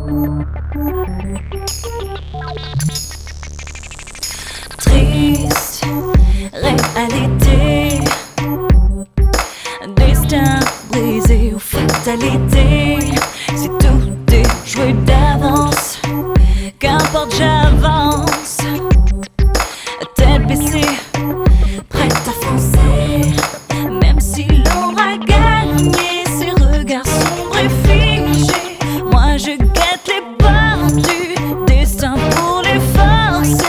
Triste réalité, destin brisé ou fatalité. Si tout est joué d'avance, qu'importe j'avance, tête baissée, prête à foncer. Même si l'ombre a gagné, ses regards sombres et figés, moi je guette les portes du destin pour les forcer.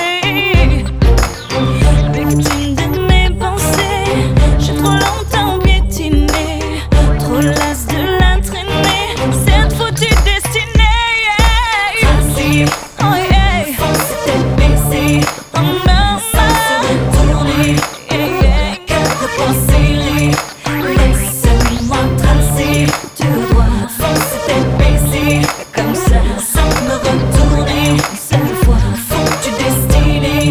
Victime de mes pensées, j'ai trop longtemps piétiné, trop lasse de la traîner, cette foutue destinée. Vas-y, oh yeah, fonce tête baissée, oh non, ça se retourner, yeah, cœur de pensée, laisse-moi tracer tout droit, fonce tête baissée, comme ça, sans me retourner une seule fois, foutue destinée.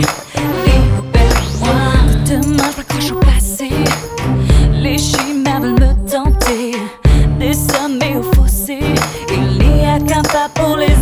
Demain je m'accroche au passé, les chimères veulent me tenter, des sommets au fossé, il n'y a qu'un pas pour les